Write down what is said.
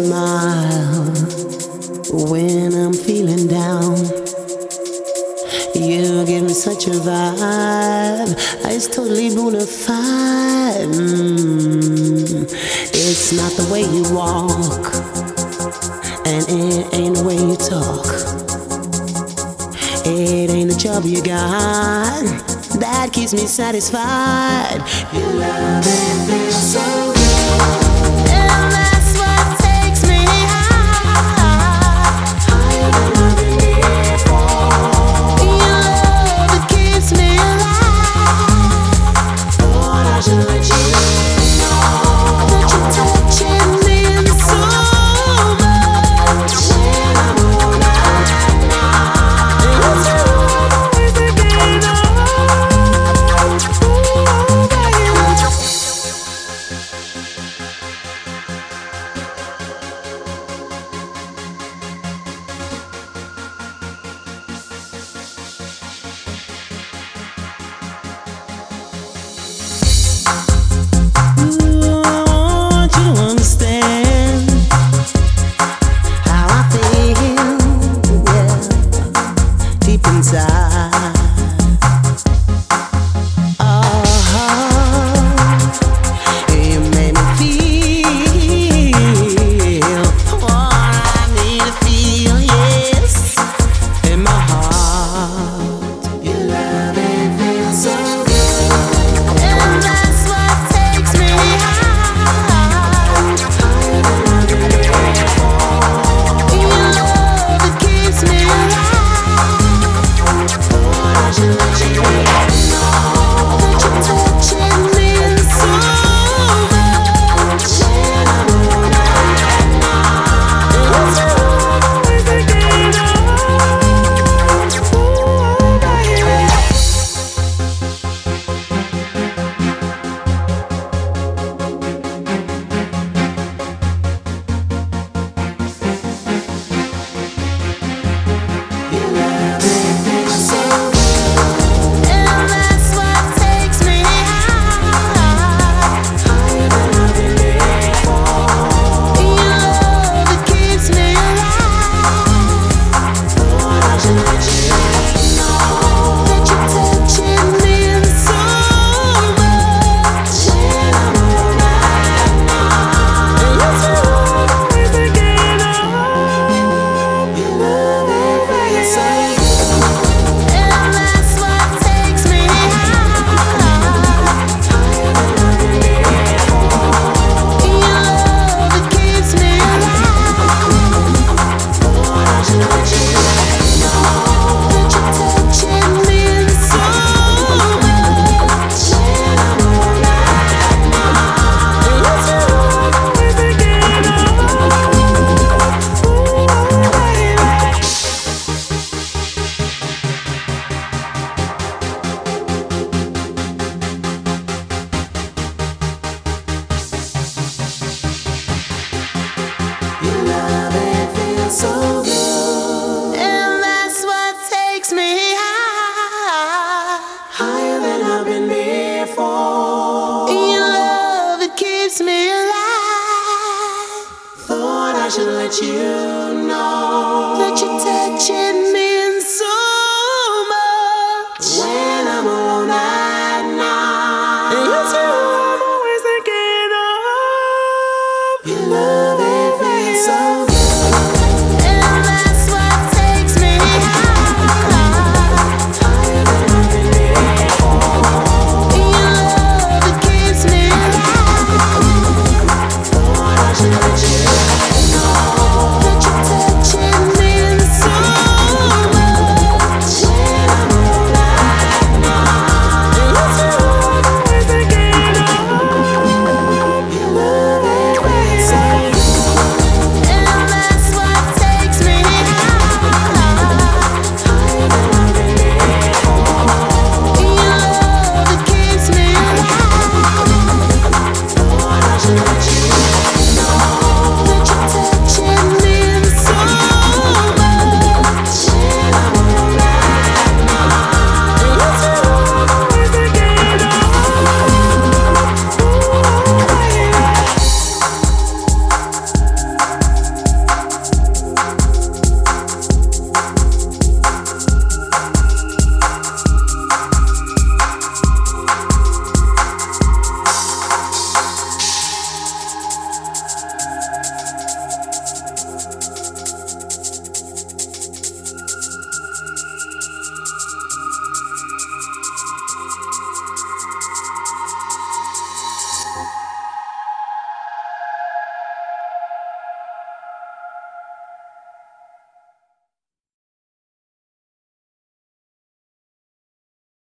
smile when I'm feeling down. You give me such a vibe, it's totally bona fide. It's not the way you walk, and it ain't the way you talk. It ain't the job you got that keeps me satisfied. Your love, it feels so good. And that's what takes me high, higher than I've been before. Your love, it keeps me alive. Thought I should let you know that you're touching me so much when I'm all night now. It's you I'm always thinking of. Ooh, baby. So good, and that's what takes me high, higher than I've been before. Your love, it keeps me alive. Thought I should let you know that you